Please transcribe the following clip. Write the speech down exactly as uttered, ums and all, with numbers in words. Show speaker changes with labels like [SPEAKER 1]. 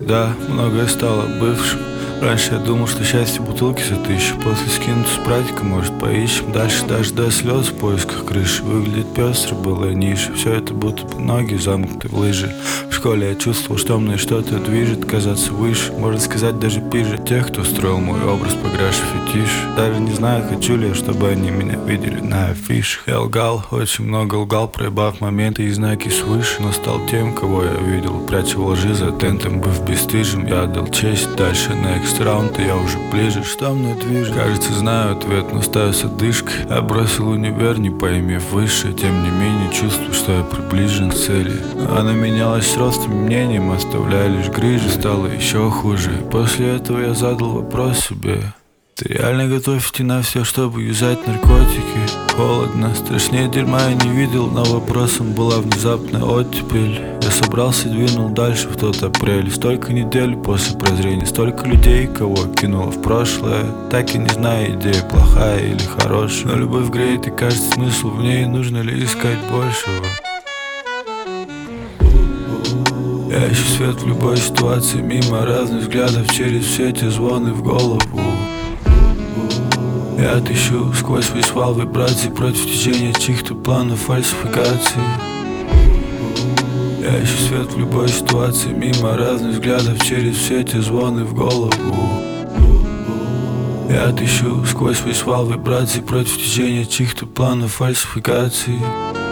[SPEAKER 1] Да, многое стало бывшим. Раньше я думал, что счастье бутылки за тысячу. После скинуть спрайтика, может, поищем. Дальше даже до слез в поисках крыши. Выглядит пестро, была ниша. Все это будто бы ноги замкнуты в лыжи. В школе я чувствовал, что мной что-то движет, казаться выше. Можно сказать, даже пиже тех, кто строил мой образ пограше фетиш. Даже не знаю, хочу ли я, чтобы они меня видели на афишах. Я лгал, очень много лгал, проебав моменты и знаки свыше. Но стал тем, кого я видел, пряча во лжи за тентом, быв бесстыжим. Я отдал честь, дальше next раунд, и я уже ближе. Что мной движет? Кажется, знаю ответ, но стою с одышкой. Я бросил универ, не поимев выше. Тем не менее чувствую, что я приближен к цели. Она менялась с ростом мнением, оставляя лишь грыжи. Стало еще хуже. После этого я задал вопрос себе: ты реально готов идти на все, чтобы юзать наркотики? Холодно, страшнее дерьма я не видел, но вопросом была внезапная оттепель. Я собрался и двинул дальше в тот апрель. Столько недель после прозрения, столько людей, кого кинуло в прошлое. Так и не знаю, идея плохая или хорошая, но любовь греет и кажется смысл в ней. Нужно ли искать большего? Я ищу свет в любой ситуации, мимо разных взглядов, через все эти звоны в голову. Я отыщу сквозь весь вал вибраций против течения чьих-то планов фальсификации. Я ищу свет в любой ситуации, мимо разных взглядов, через все эти звоны в голову. Я отыщу сквозь весь вал вибраций против течения чьих-то планов фальсификации.